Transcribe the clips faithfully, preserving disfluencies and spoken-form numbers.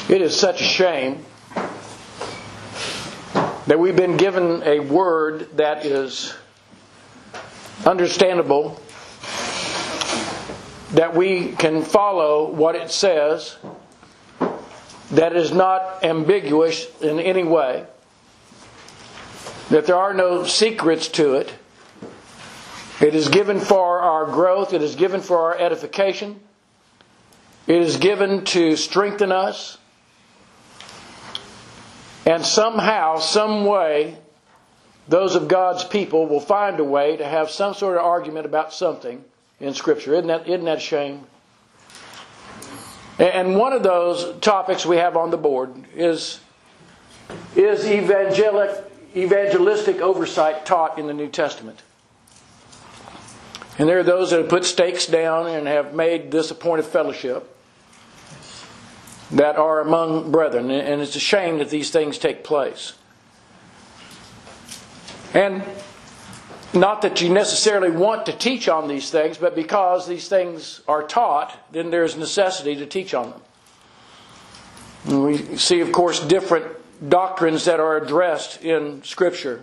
It is such a shame that we've been given a word that is understandable, that we can follow what it says, that is not ambiguous in any way, that there are no secrets to it. It is given for our growth. It is given for our edification. It is given to strengthen us. And somehow, some way, those of God's people will find a way to have some sort of argument about something in Scripture. Isn't that, isn't that a shame? And one of those topics we have on the board is, is evangelic, evangelistic oversight taught in the New Testament. And there are those that have put stakes down and have made this a point of fellowship that are among brethren. And it's a shame that these things take place. And not that you necessarily want to teach on these things, but because these things are taught, then there's necessity to teach on them. And we see, of course, different doctrines that are addressed in Scripture.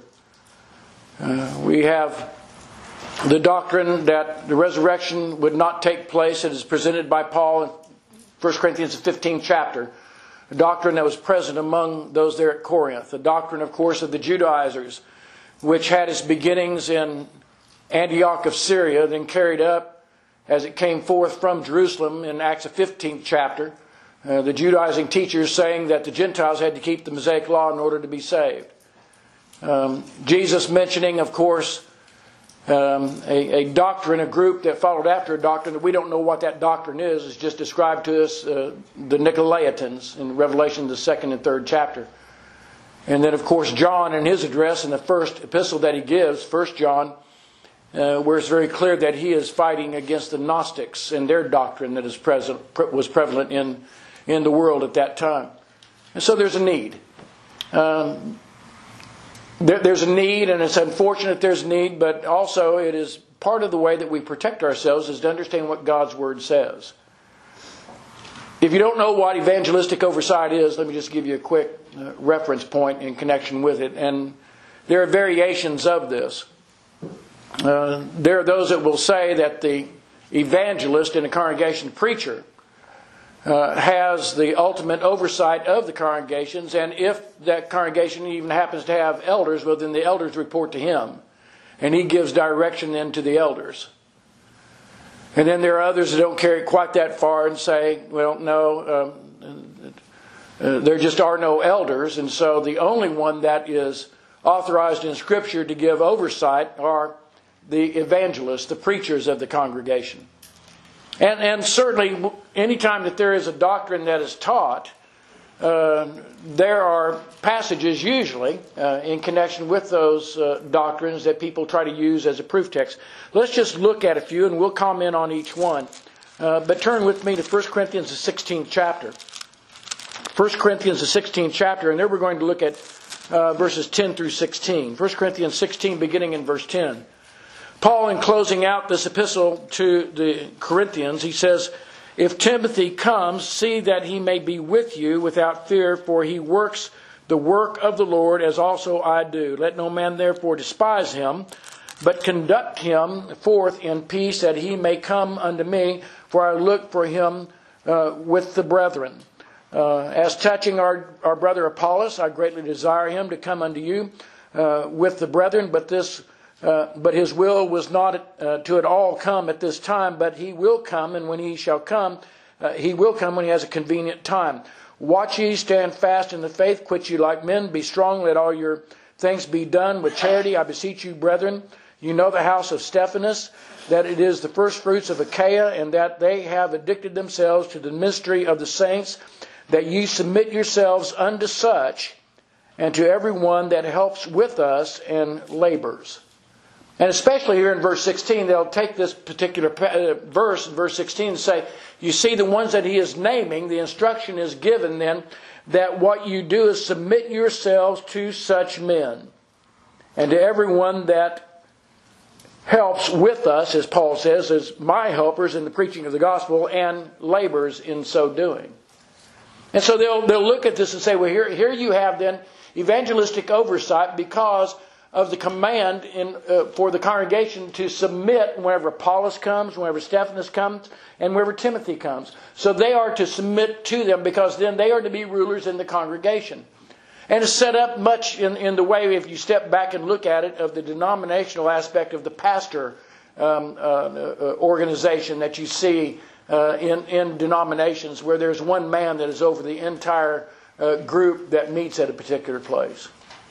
Uh, we have the doctrine that the resurrection would not take place. It is presented by Paul in First Corinthians fifteenth chapter. A doctrine that was present among those there at Corinth. The doctrine, of course, of the Judaizers, which had its beginnings in Antioch of Syria, then carried up as it came forth from Jerusalem in Acts fifteenth chapter. Uh, the Judaizing teachers saying that the Gentiles had to keep the Mosaic Law in order to be saved. Um, Jesus mentioning, of course, Um, a, a doctrine, a group that followed after a doctrine that we don't know what that doctrine is, is just described to us, uh, the Nicolaitans in Revelation, the second and third chapter. And then, of course, John in his address in the first epistle that he gives, First John, uh, where it's very clear that he is fighting against the Gnostics and their doctrine that is present, was prevalent in, in the world at that time. And so there's a need. Um, There's a need, and it's unfortunate there's a need, but also it is part of the way that we protect ourselves is to understand what God's Word says. If you don't know what evangelistic oversight is, let me just give you a quick uh, reference point in connection with it. And there are variations of this. Uh, there are those that will say that the evangelist in a congregation preacher Uh, has the ultimate oversight of the congregations, and if that congregation even happens to have elders, well, then the elders report to him, and he gives direction then to the elders. And then there are others that don't carry it quite that far and say, well, no, um, uh, there just are no elders, and so the only one that is authorized in Scripture to give oversight are the evangelists, the preachers of the congregation. And, and certainly, anytime that there is a doctrine that is taught, uh, there are passages usually uh, in connection with those uh, doctrines that people try to use as a proof text. Let's just look at a few and we'll comment on each one. Uh, but turn with me to First Corinthians, the sixteenth chapter. First Corinthians, the sixteenth chapter, and there we're going to look at uh, verses ten through sixteen. First Corinthians sixteen, beginning in verse ten. Paul, in closing out this epistle to the Corinthians, he says, "If Timothy comes, see that he may be with you without fear, for he works the work of the Lord, as also I do. Let no man therefore despise him, but conduct him forth in peace, that he may come unto me, for I look for him uh, with the brethren. Uh, as touching our, our brother Apollos, I greatly desire him to come unto you uh, with the brethren, but this Uh, but his will was not uh, to at all come at this time, but he will come, and when he shall come, uh, he will come when he has a convenient time. Watch ye, stand fast in the faith, quit ye like men, be strong, let all your things be done with charity. I beseech you, brethren, you know the house of Stephanas, that it is the first fruits of Achaia, and that they have addicted themselves to the mystery of the saints, that ye submit yourselves unto such, and to every one that helps with us and labors." And especially here in verse sixteen, they'll take this particular verse, verse sixteen, and say, you see the ones that he is naming, the instruction is given then that what you do is submit yourselves to such men. And to everyone that helps with us, as Paul says, as my helpers in the preaching of the gospel and labors in so doing. And so they'll, they'll look at this and say, well, here, here you have then evangelistic oversight because of the command in, uh, for the congregation to submit whenever Apollos comes, whenever Stephanas comes, and whenever Timothy comes. So they are to submit to them because then they are to be rulers in the congregation. And it's set up much in, in the way, if you step back and look at it, of the denominational aspect of the pastor um, uh, uh, organization that you see uh, in, in denominations where there's one man that is over the entire uh, group that meets at a particular place.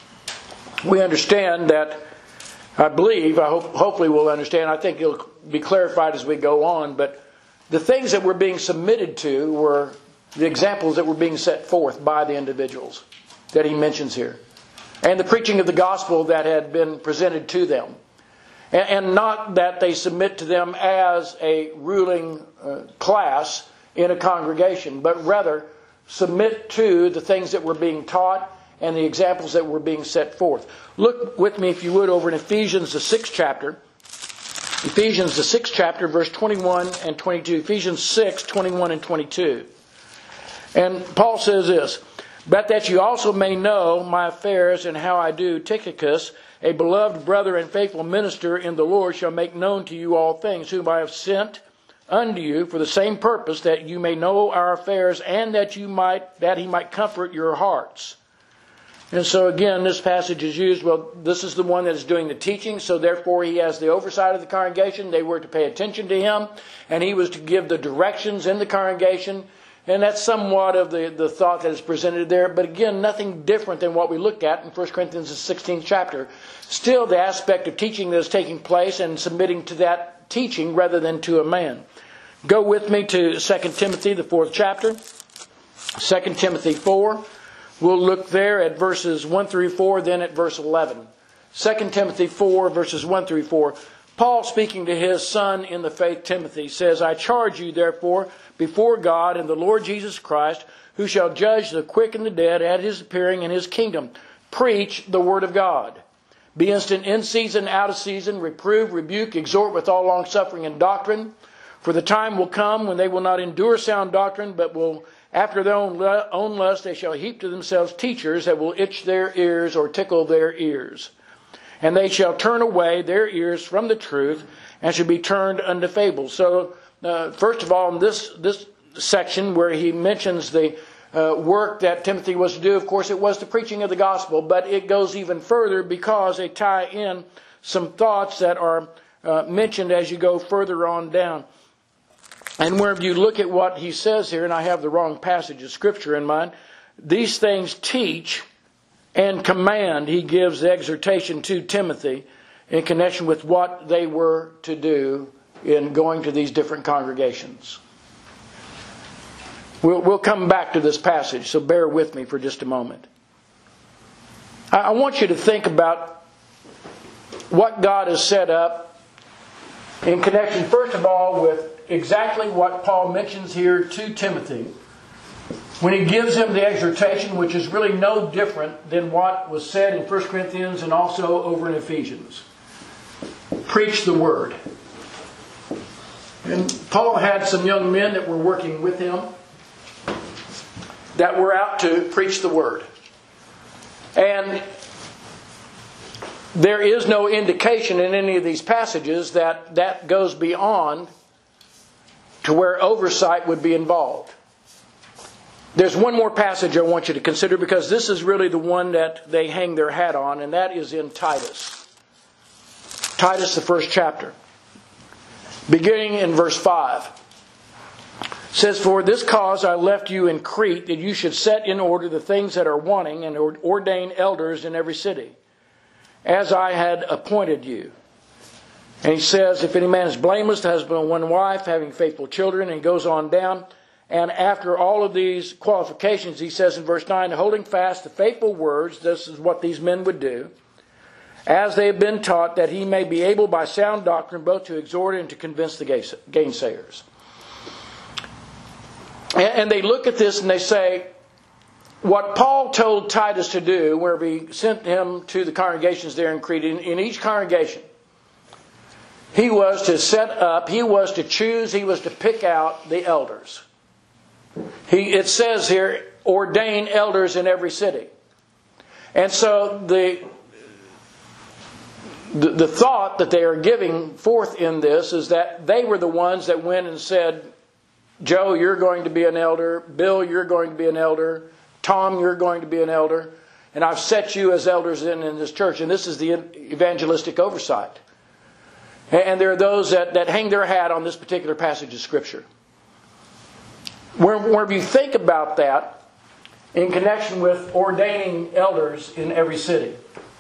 We understand that, I believe, I hope, hopefully we'll understand, I think it'll be clarified as we go on, but the things that were being submitted to were the examples that were being set forth by the individuals that he mentions here. And the preaching of the gospel that had been presented to them. And, and not that they submit to them as a ruling uh, class in a congregation, but rather submit to the things that were being taught and the examples that were being set forth. Look with me, if you would, over in Ephesians, the sixth chapter. Ephesians, the sixth chapter, verse twenty-one and twenty-two. Ephesians six, twenty-one and twenty-two. And Paul says this, "But that you also may know my affairs and how I do, Tychicus, a beloved brother and faithful minister in the Lord, shall make known to you all things, whom I have sent unto you for the same purpose, that you may know our affairs, and that you might that he might comfort your hearts." And so again, this passage is used, well, this is the one that is doing the teaching, so therefore he has the oversight of the congregation. They were to pay attention to him, and he was to give the directions in the congregation. And that's somewhat of the, the thought that is presented there. But again, nothing different than what we looked at in First Corinthians the sixteenth chapter. Still the aspect of teaching that is taking place and submitting to that teaching rather than to a man. Go with me to Second Timothy, the fourth chapter. Second Timothy four. We'll look there at verses one through four, then at verse eleven. Second Timothy four, verses one through four. Paul, speaking to his son in the faith, Timothy, says, "I charge you, therefore, before God and the Lord Jesus Christ, who shall judge the quick and the dead at his appearing in his kingdom, preach the word of God. Be instant in season, out of season, reprove, rebuke, exhort with all longsuffering and doctrine. For the time will come when they will not endure sound doctrine, but will, after their own, own lust, they shall heap to themselves teachers that will itch their ears or tickle their ears. And they shall turn away their ears from the truth, and shall be turned unto fables." So, uh, first of all, in this, this section where he mentions the uh, work that Timothy was to do, of course, it was the preaching of the gospel, but it goes even further because they tie in some thoughts that are uh, mentioned as you go further on down. And wherever you look at what he says here, and I have the wrong passage of Scripture in mind, these things teach and command, he gives the exhortation to Timothy in connection with what they were to do in going to these different congregations. We'll, we'll come back to this passage, so bear with me for just a moment. I, I want you to think about what God has set up in connection, first of all, with exactly what Paul mentions here to Timothy when he gives him the exhortation, which is really no different than what was said in First Corinthians and also over in Ephesians. Preach the word. And Paul had some young men that were working with him that were out to preach the word. And there is no indication in any of these passages that that goes beyond to where oversight would be involved. There's one more passage I want you to consider because this is really the one that they hang their hat on, and that is in Titus. Titus, the first chapter. Beginning in verse five. It says, "For this cause I left you in Crete, that you should set in order the things that are wanting, and ordain elders in every city, as I had appointed you." And he says, "If any man is blameless, the husband of one wife, having faithful children," and he goes on down. And after all of these qualifications, he says in verse nine, "Holding fast the faithful words," this is what these men would do, "as they have been taught, that he may be able by sound doctrine both to exhort and to convince the gainsayers." And they look at this and they say, what Paul told Titus to do, where he sent him to the congregations there in Crete, in, in each congregation, he was to set up, he was to choose, he was to pick out the elders. He, it says here, ordain elders in every city. And so the, the, the thought that they are giving forth in this is that they were the ones that went and said, Joe, you're going to be an elder. Bill, you're going to be an elder. Tom, you're going to be an elder. And I've set you as elders in, in this church. And this is the evangelistic oversight. And there are those that, that hang their hat on this particular passage of Scripture. Whenever you think about that in connection with ordaining elders in every city,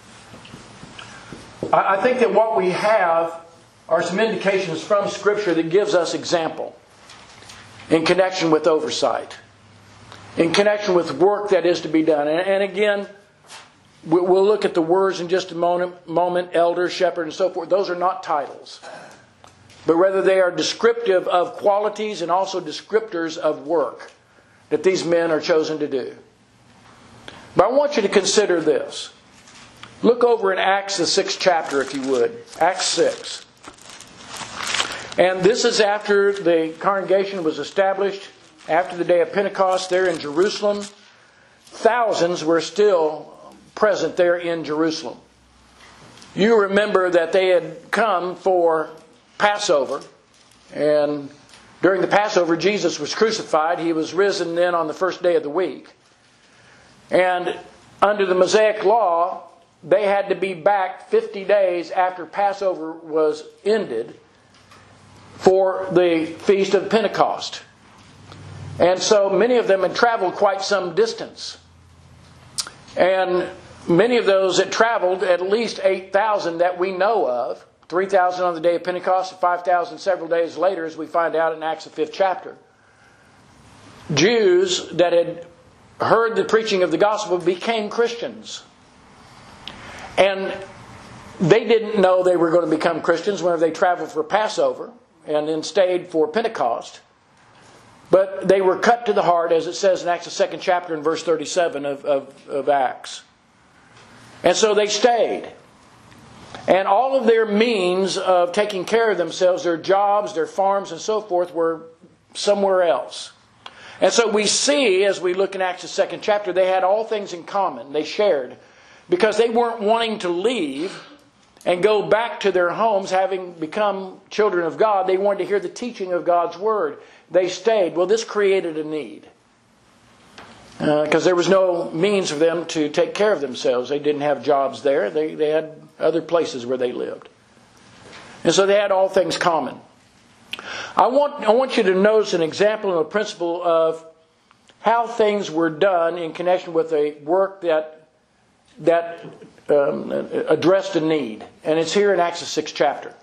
I, I think that what we have are some indications from Scripture that gives us example in connection with oversight, in connection with work that is to be done. And, and again, we'll look at the words in just a moment, moment, elder, shepherd, and so forth. Those are not titles, but rather they are descriptive of qualities and also descriptors of work that these men are chosen to do. But I want you to consider this. Look over in Acts, the sixth chapter, if you would. Acts six. And this is after the congregation was established, after the day of Pentecost there in Jerusalem. Thousands were still present there in Jerusalem. You remember that they had come for Passover, and during the Passover Jesus was crucified. He was risen then on the first day of the week. And under the Mosaic law, they had to be back fifty days after Passover was ended for the Feast of Pentecost. And so many of them had traveled quite some distance. And many of those that traveled, at least eight thousand that we know of, three thousand on the day of Pentecost, and five thousand several days later, as we find out in Acts the fifth chapter. Jews that had heard the preaching of the gospel became Christians. And they didn't know they were going to become Christians whenever they traveled for Passover and then stayed for Pentecost. But they were cut to the heart, as it says in Acts the second chapter and verse thirty-seven of, of, of Acts. And so they stayed. And all of their means of taking care of themselves, their jobs, their farms, and so forth, were somewhere else. And so we see, as we look in Acts the second chapter, they had all things in common. They shared. Because they weren't wanting to leave and go back to their homes having become children of God. They wanted to hear the teaching of God's Word. They stayed. Well, this created a need. Because uh, there was no means for them to take care of themselves. They didn't have jobs there. They, they had other places where they lived. And so they had all things common. I want, I want you to notice an example and a principle of how things were done in connection with a work that, that um, addressed a need. And it's here in Acts the sixth chapter.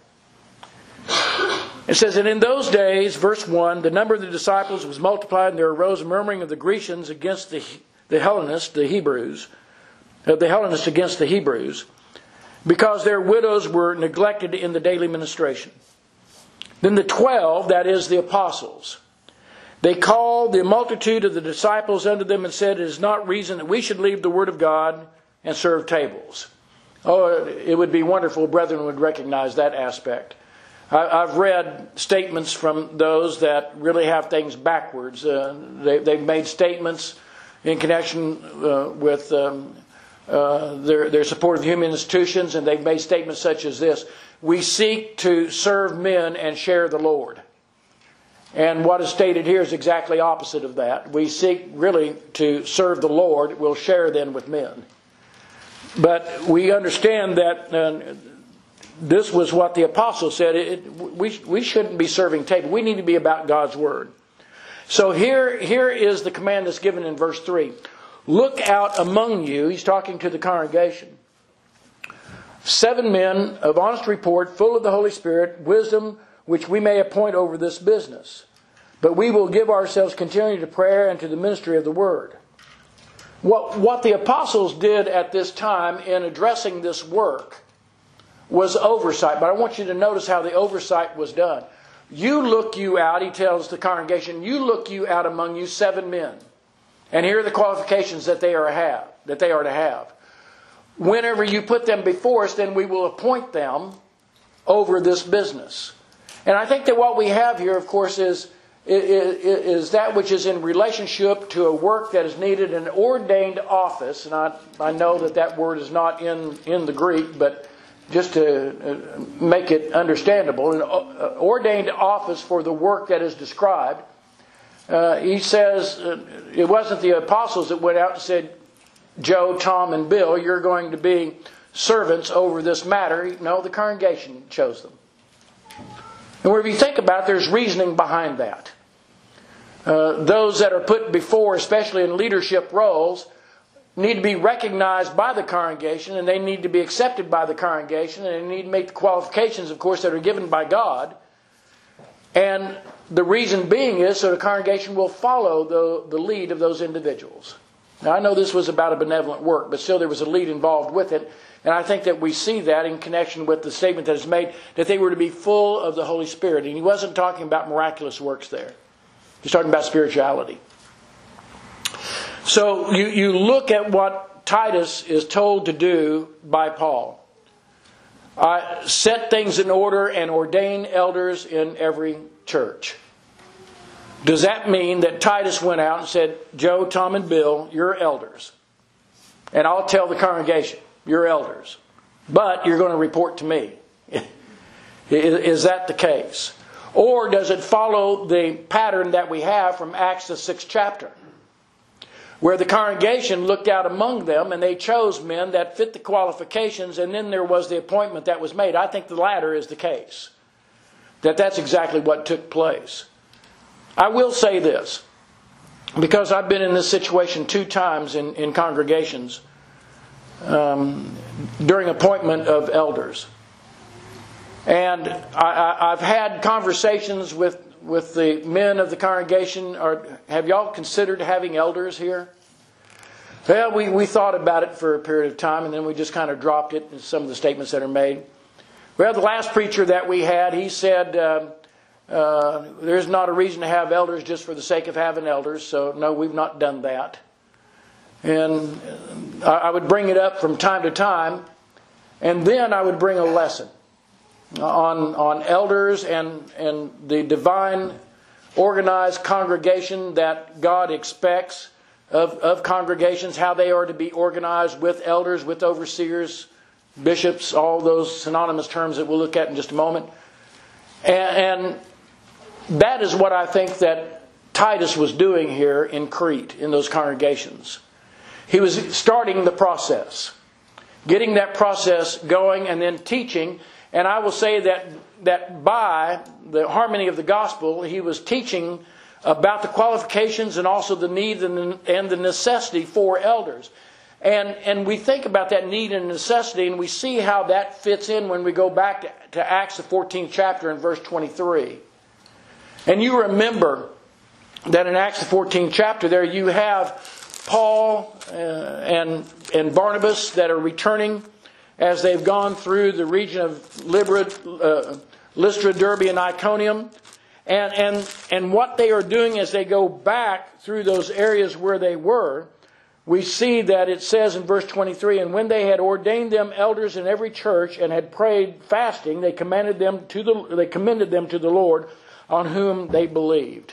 It says, and in those days, verse one, the number of the disciples was multiplied, and there arose a murmuring of the Grecians against the, the Hellenists, the Hebrews, uh, the Hellenists against the Hebrews, because their widows were neglected in the daily ministration. Then the twelve, that is the apostles, they called the multitude of the disciples unto them and said, it is not reason that we should leave the word of God and serve tables. Oh, it would be wonderful, brethren would recognize that aspect. I've read statements from those that really have things backwards. Uh, they, they've made statements in connection uh, with um, uh, their, their support of human institutions, and they've made statements such as this: we seek to serve men and share the Lord. And what is stated here is exactly opposite of that. We seek really to serve the Lord. We'll share then with men. But we understand that uh, this was what the apostle said. It, we, we shouldn't be serving table. We need to be about God's Word. So here, here is the command that's given in verse three. Look out among you, he's talking to the congregation, seven men of honest report, full of the Holy Spirit, wisdom, which we may appoint over this business. But we will give ourselves continually to prayer and to the ministry of the Word. What, what the apostles did at this time in addressing this work was oversight. But I want you to notice how the oversight was done. You look you out, he tells the congregation, you look you out among you seven men. And here are the qualifications that they are have, that they are to have. Whenever you put them before us, then we will appoint them over this business. And I think that what we have here, of course, is is that which is in relationship to a work that is needed, an ordained office. And I, I know that that word is not in, in the Greek, but just to make it understandable, an ordained office for the work that is described. Uh, he says uh, it wasn't the apostles that went out and said, Joe, Tom, and Bill, you're going to be servants over this matter. No, the congregation chose them. And whenever you think about it, there's reasoning behind that. Uh, those that are put before, especially in leadership roles, need to be recognized by the congregation, and they need to be accepted by the congregation, and they need to make the qualifications, of course, that are given by God. And the reason being is so the congregation will follow the, the lead of those individuals. Now, I know this was about a benevolent work, but still there was a lead involved with it. And I think that we see that in connection with the statement that is made, that they were to be full of the Holy Spirit. And he wasn't talking about miraculous works there. He's talking about spirituality. So you, you look at what Titus is told to do by Paul. Uh, set things in order and ordain elders in every church. Does that mean that Titus went out and said, Joe, Tom, and Bill, you're elders. And I'll tell the congregation, you're elders. But you're going to report to me. Is that the case? Or does it follow the pattern that we have from Acts the sixth chapter? Where the congregation looked out among them and they chose men that fit the qualifications, and then there was the appointment that was made. I think the latter is the case. That that's exactly what took place. I will say this, because I've been in this situation two times in, in congregations um, during appointment of elders. And I, I, I've had conversations with, with the men of the congregation. Or, have y'all considered having elders here? Well, we, we thought about it for a period of time, and then we just kind of dropped it in some of the statements that are made. Well, the last preacher that we had, he said, uh, uh, there's not a reason to have elders just for the sake of having elders. So, no, we've not done that. And I, I would bring it up from time to time, and then I would bring a lesson on on elders and, and the divine organized congregation that God expects of, of congregations, how they are to be organized with elders, with overseers, bishops, all those synonymous terms that we'll look at in just a moment. And, and that is what I think that Titus was doing here in Crete, in those congregations. He was starting the process, getting that process going, and then teaching. And I will say that that by the harmony of the gospel, he was teaching about the qualifications and also the need and the, and the necessity for elders. And and we think about that need and necessity, and we see how that fits in when we go back to, to Acts the fourteenth chapter and verse twenty-three. And you remember that in Acts the fourteenth chapter there you have Paul uh, and and Barnabas that are returning as they've gone through the region of Lystra, uh, Lystra, Derbe, and Iconium. And, and, and what they are doing as they go back through those areas where they were, we see that it says in verse twenty-three, and when they had ordained them elders in every church and had prayed fasting, they commended them to the, they commended them to the Lord on whom they believed.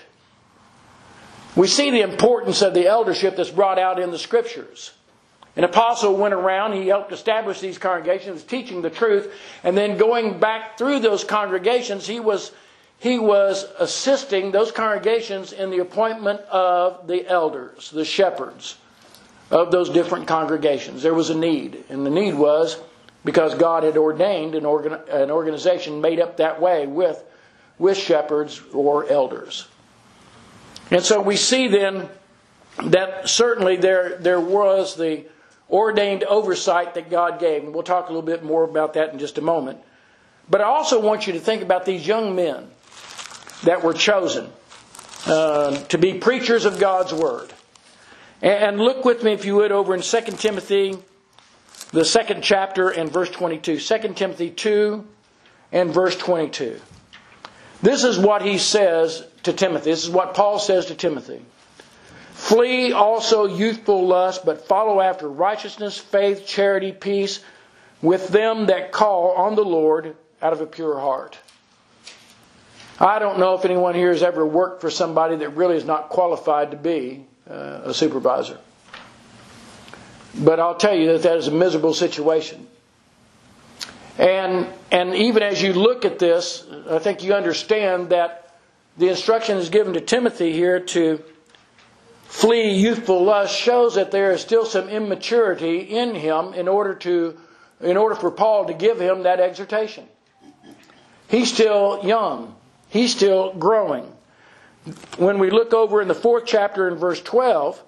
We see the importance of the eldership that's brought out in the Scriptures. An apostle went around, he helped establish these congregations, teaching the truth, and then going back through those congregations, he was he was assisting those congregations in the appointment of the elders, the shepherds of those different congregations. There was a need, and the need was because God had ordained an, organ, an organization made up that way with, with shepherds or elders. And so we see then that certainly there, there was the ordained oversight that God gave. And we'll talk a little bit more about that in just a moment. But I also want you to think about these young men that were chosen uh, to be preachers of God's Word. And look with me, if you would, over in Second Timothy, the second chapter and verse twenty-two. Second Timothy two and verse twenty-two. This is what he says to Timothy. This is what Paul says to Timothy. Flee also youthful lust, but follow after righteousness, faith, charity, peace, with them that call on the Lord out of a pure heart. I don't know if anyone here has ever worked for somebody that really is not qualified to be uh, a supervisor. But I'll tell you that that is a miserable situation. And and even as you look at this, I think you understand that the instruction is given to Timothy here to flee youthful lust shows that there is still some immaturity in him in order to in order for Paul to give him that exhortation. He's still young. He's still growing. When we look over in the fourth chapter in verse twelve,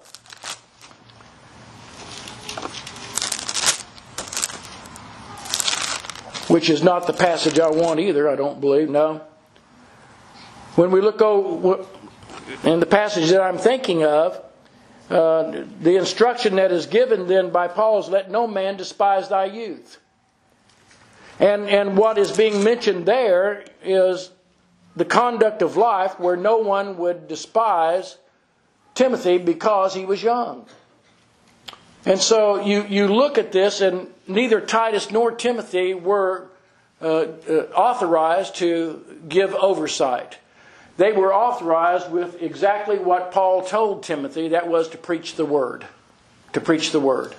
which is not the passage I want either, I don't believe, no. When we look over in the passage that I'm thinking of, uh, the instruction that is given then by Paul is, let no man despise thy youth. And, and what is being mentioned there is the conduct of life where no one would despise Timothy because he was young. And so you, you look at this, and neither Titus nor Timothy were uh, uh, authorized to give oversight. They were authorized with exactly what Paul told Timothy, that was to preach the word. To preach the word.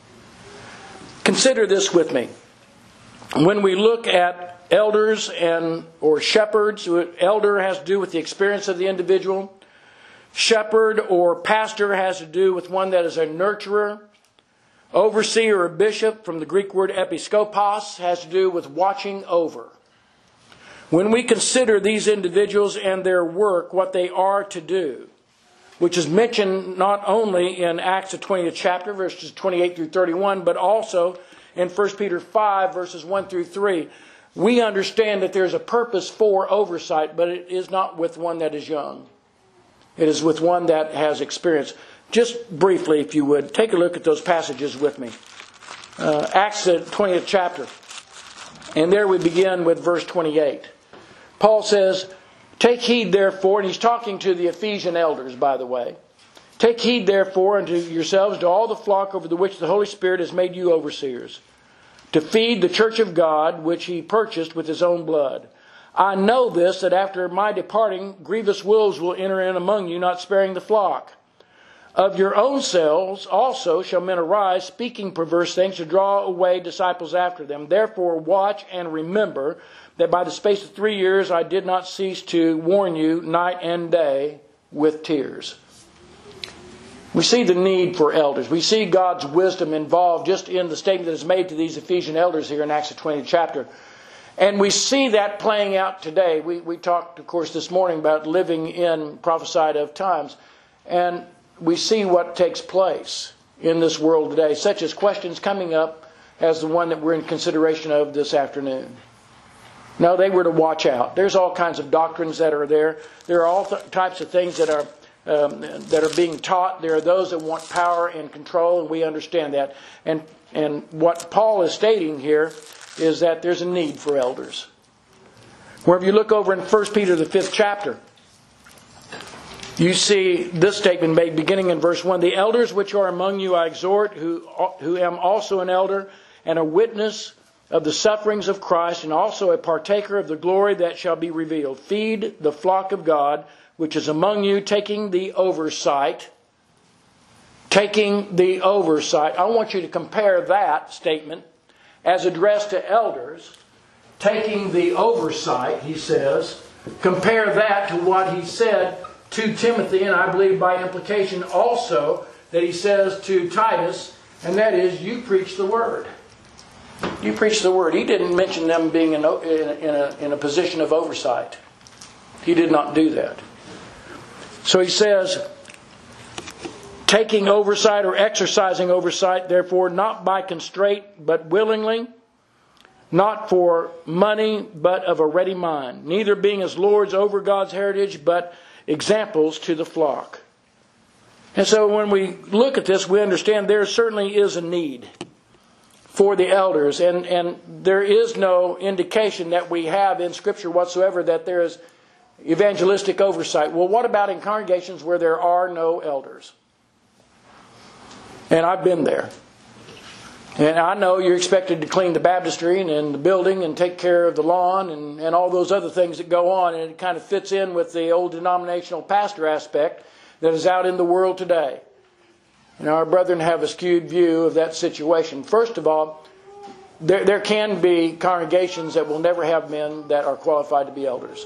Consider this with me. When we look at elders and or shepherds, elder has to do with the experience of the individual. Shepherd or pastor has to do with one that is a nurturer. Overseer or bishop, from the Greek word episkopos, has to do with watching over. When we consider these individuals and their work, what they are to do, which is mentioned not only in Acts the twentieth chapter, verses twenty-eight through thirty-one, but also in First Peter five, verses one through three, we understand that there's a purpose for oversight, but it is not with one that is young. It is with one that has experience. Just briefly, if you would, take a look at those passages with me. Uh, Acts the twentieth chapter. And there we begin with verse twenty-eight. Paul says, take heed therefore, and he's talking to the Ephesian elders, by the way. Take heed therefore unto yourselves, to all the flock over the which the Holy Spirit has made you overseers, to feed the church of God, which he purchased with his own blood. I know this, that after my departing, grievous wolves will enter in among you, not sparing the flock. Of your own selves also shall men arise, speaking perverse things, to draw away disciples after them. Therefore watch and remember that by the space of three years I did not cease to warn you night and day with tears. We see the need for elders. We see God's wisdom involved just in the statement that is made to these Ephesian elders here in Acts the twentieth chapter. And we see that playing out today. We, we talked, of course, this morning about living in prophesied of times. And we see what takes place in this world today, such as questions coming up as the one that we're in consideration of this afternoon. No, they were to watch out. There's all kinds of doctrines that are there. There are all th- types of things that are um, that are being taught. There are those that want power and control, and we understand that. And and what Paul is stating here is that there's a need for elders. Wherever you look over in First Peter the fifth chapter, you see this statement made beginning in verse one. The elders which are among you I exhort, who who am also an elder and a witness of the sufferings of Christ, and also a partaker of the glory that shall be revealed. Feed the flock of God, which is among you, taking the oversight. Taking the oversight. I want you to compare that statement as addressed to elders. Taking the oversight, he says. Compare that to what he said to Timothy, and I believe by implication also that he says to Titus, and that is, you preach the word. You preach the word. He didn't mention them being in a, in a, in a position of oversight. He did not do that. So he says, taking oversight or exercising oversight, therefore, not by constraint, but willingly, not for money, but of a ready mind, neither being as lords over God's heritage, but examples to the flock. And so when we look at this, we understand there certainly is a need for the elders. And, and there is no indication that we have in Scripture whatsoever that there is evangelistic oversight. Well, what about in congregations where there are no elders? And I've been there. And I know you're expected to clean the baptistry and, and the building and take care of the lawn and, and all those other things that go on. And it kind of fits in with the old denominational pastor aspect that is out in the world today. And our brethren have a skewed view of that situation. First of all, there, there can be congregations that will never have men that are qualified to be elders.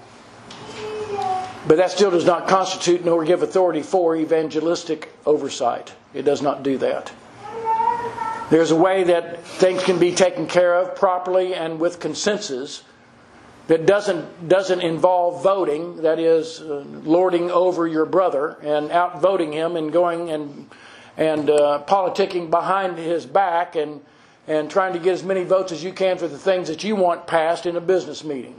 But that still does not constitute nor give authority for evangelistic oversight. It does not do that. There's a way that things can be taken care of properly and with consensus that doesn't doesn't involve voting, that is, uh, lording over your brother and outvoting him and going and and uh, politicking behind his back and and trying to get as many votes as you can for the things that you want passed in a business meeting.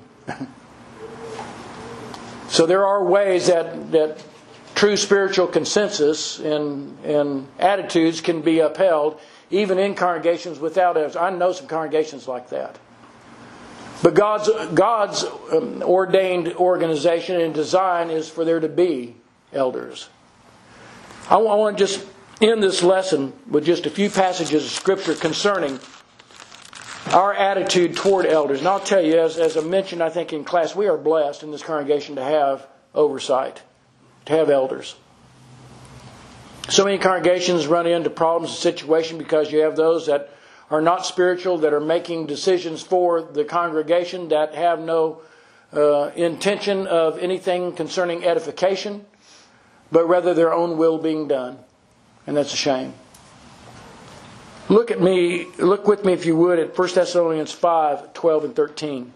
So there are ways that that true spiritual consensus and and attitudes can be upheld, even in congregations without elders. I know some congregations like that. But God's God's um, ordained organization and design is for there to be elders. I want to just end this lesson with just a few passages of Scripture concerning our attitude toward elders. And I'll tell you, as, as I mentioned, I think in class, we are blessed in this congregation to have oversight, to have elders. So many congregations run into problems and situations because you have those that are not spiritual, that are making decisions for the congregation, that have no uh, intention of anything concerning edification, but rather their own will being done. And that's a shame. Look at me, look with me if you would at First Thessalonians five, twelve and thirteen.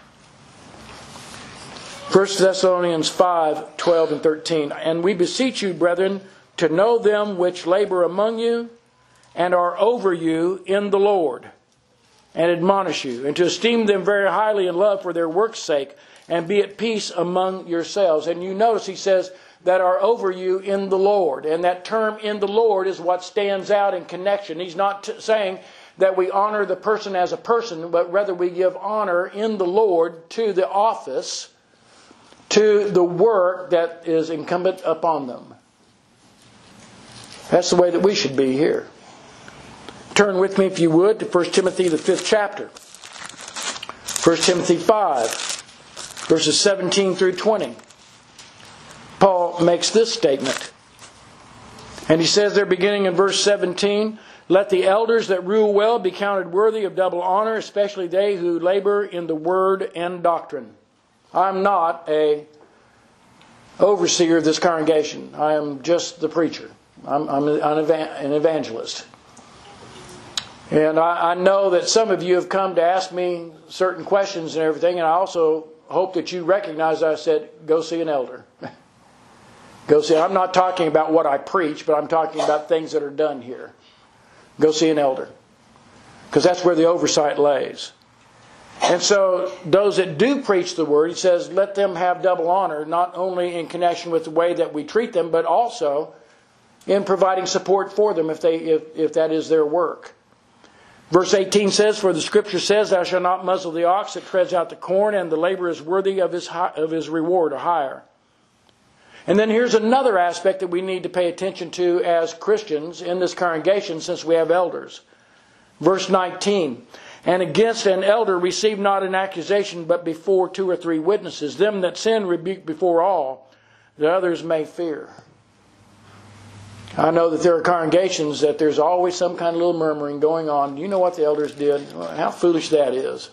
First Thessalonians five, twelve and thirteen. And we beseech you, brethren, to know them which labor among you and are over you in the Lord, and admonish you, and to esteem them very highly in love for their work's sake, and be at peace among yourselves. And you notice he says that are over you in the Lord. And that term in the Lord is what stands out in connection. He's not t- saying that we honor the person as a person, but rather we give honor in the Lord to the office, to the work that is incumbent upon them. That's the way that we should be here. Turn with me, if you would, to First Timothy, the fifth chapter. First Timothy five, verses seventeen through twenty. Paul makes this statement. And he says there, beginning in verse seventeen, let the elders that rule well be counted worthy of double honor, especially they who labor in the word and doctrine. I'm not a overseer of this congregation. I am just the preacher. I'm, I'm an evangelist. And I, I know that some of you have come to ask me certain questions and everything, and I also hope that you recognize I said, go see an elder. Go see. I'm not talking about what I preach, but I'm talking about things that are done here. Go see an elder. Because that's where the oversight lays. And so those that do preach the word, he says, let them have double honor, not only in connection with the way that we treat them, but also in providing support for them if they if, if that is their work. Verse eighteen says, for the Scripture says, thou shalt not muzzle the ox that treads out the corn, and the laborer is worthy of his of his reward or hire. And then here's another aspect that we need to pay attention to as Christians in this congregation, since we have elders. Verse nineteen, and against an elder receive not an accusation, but before two or three witnesses. Them that sin rebuke before all, that others may fear. I know that there are congregations that there's always some kind of little murmuring going on. You know what the elders did? Well, how foolish that is.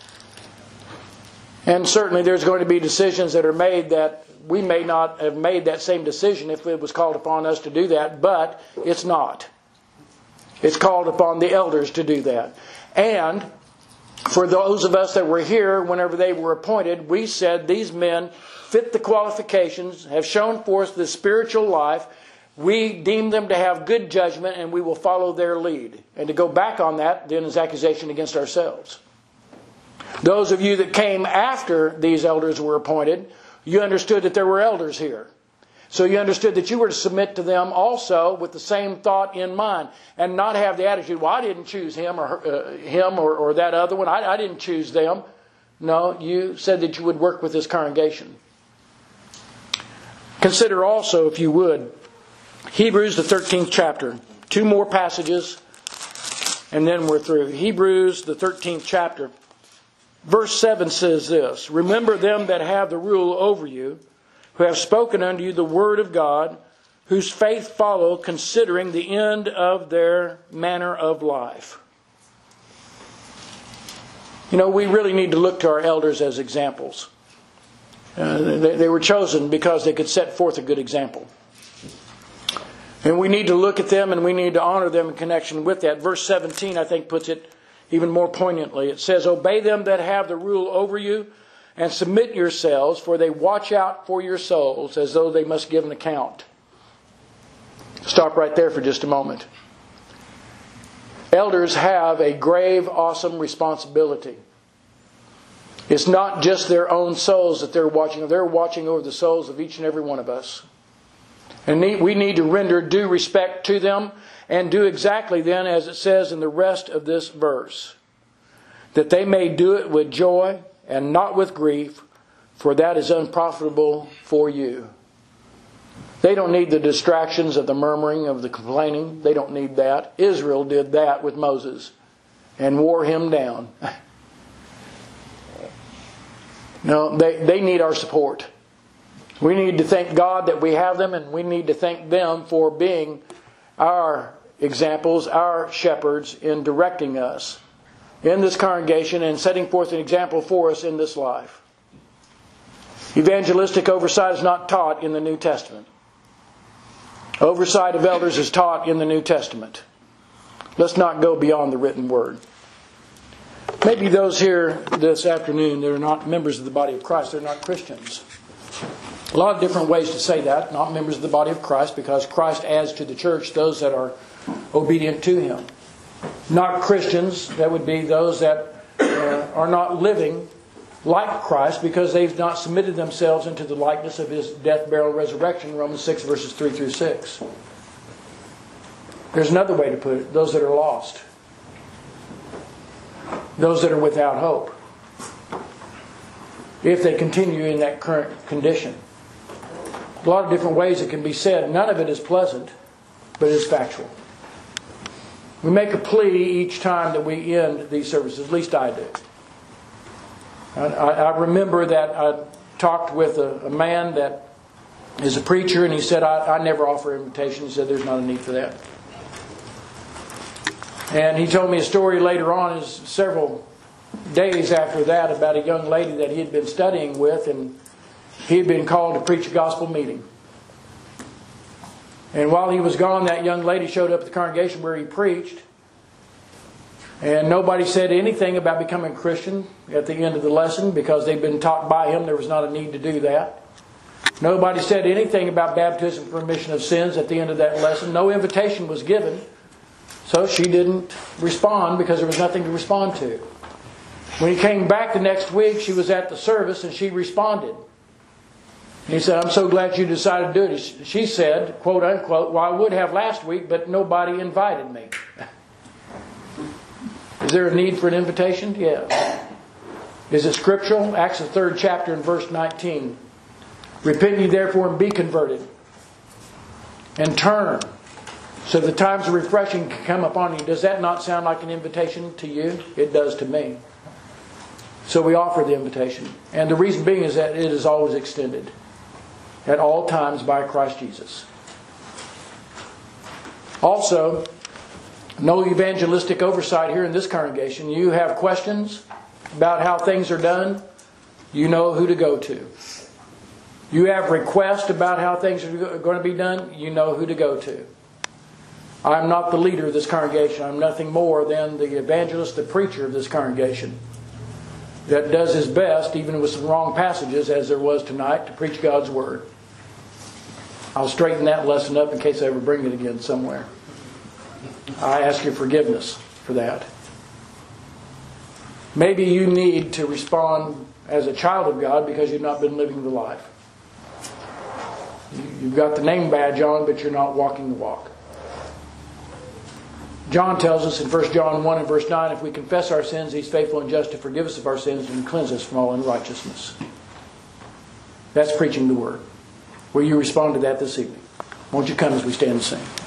And certainly there's going to be decisions that are made that we may not have made that same decision if it was called upon us to do that, but it's not. It's called upon the elders to do that. And for those of us that were here whenever they were appointed, we said these men fit the qualifications, have shown forth the spiritual life. We deem them to have good judgment, and we will follow their lead. And to go back on that then is accusation against ourselves. Those of you that came after these elders were appointed, you understood that there were elders here. So you understood that you were to submit to them also with the same thought in mind, and not have the attitude, well, I didn't choose him or her, uh, him or, or that other one. I, I didn't choose them. No, you said that you would work with this congregation. Consider also, if you would, Hebrews, the thirteenth chapter. Two more passages. and then we're through. Hebrews, the thirteenth chapter. Verse seven says this, "Remember them that have the rule over you, who have spoken unto you the word of God, whose faith follow, considering the end of their manner of life." You know, we really need to look to our elders as examples. Uh, they, they were chosen because they could set forth a good example. And we need to look at them and we need to honor them in connection with that. Verse seventeen, I think, puts it even more poignantly. It says, "Obey them that have the rule over you, and submit yourselves, for they watch out for your souls as though they must give an account." Stop right there for just a moment. Elders have a grave, awesome responsibility. It's not just their own souls that they're watching. They're watching over the souls of each and every one of us. And we need to render due respect to them and do exactly then as it says in the rest of this verse. "That they may do it with joy and not with grief, for that is unprofitable for you." They don't need the distractions of the murmuring, of the complaining. They don't need that. Israel did that with Moses and wore him down. No, they, they need our support. We need to thank God that we have them, and we need to thank them for being our examples, our shepherds in directing us in this congregation and setting forth an example for us in this life. Evangelistic oversight is not taught in the New Testament. Oversight of elders is taught in the New Testament. Let's not go beyond the written word. Maybe those here this afternoon, they're not members of the body of Christ. They're not Christians. A lot of different ways to say that. Not members of the body of Christ, because Christ adds to the church those that are obedient to Him. Not Christians, that would be those that uh, are not living like Christ because they've not submitted themselves into the likeness of His death, burial, and resurrection, Romans six, verses three through six. There's another way to put it. Those that are lost. Those that are without hope. If they continue in that current condition. A lot of different ways it can be said. None of it is pleasant, but it is factual. We make a plea each time that we end these services. At least I do. I, I remember that I talked with a, a man that is a preacher, and he said, I, I never offer invitation. He said, there's not a need for that. And he told me a story later on, is several days after that, about a young lady that he had been studying with, and he had been called to preach a gospel meeting. And while he was gone, that young lady showed up at the congregation where he preached. And nobody said anything about becoming a Christian at the end of the lesson because they'd been taught by him there was not a need to do that. Nobody said anything about baptism for remission of sins at the end of that lesson. No invitation was given. So she didn't respond because there was nothing to respond to. When he came back the next week, she was at the service and she responded. And he said, I'm so glad you decided to do it. She said, quote unquote, well, I would have last week, but nobody invited me. Is there a need for an invitation? Yeah. Is it scriptural? Acts the third chapter and verse nineteen. Repent ye therefore and be converted. And turn. So the times of refreshing can come upon you. Does that not sound like an invitation to you? It does to me. So we offer the invitation. And the reason being is that it is always extended. At all times by Christ Jesus. Also, no evangelistic oversight here in this congregation. You have questions about how things are done, you know who to go to. You have requests about how things are going to be done, you know who to go to. I'm not the leader of this congregation. I'm nothing more than the evangelist, the preacher of this congregation that does his best, even with some wrong passages as there was tonight, to preach God's Word. I'll straighten that lesson up in case I ever bring it again somewhere. I ask your forgiveness for that. Maybe you need to respond as a child of God because you've not been living the life. You've got the name badge on, but you're not walking the walk. John tells us in First John one and verse nine, if we confess our sins, He's faithful and just to forgive us of our sins and cleanse us from all unrighteousness. That's preaching the Word. Will you respond to that this evening? Won't you come as we stand and sing?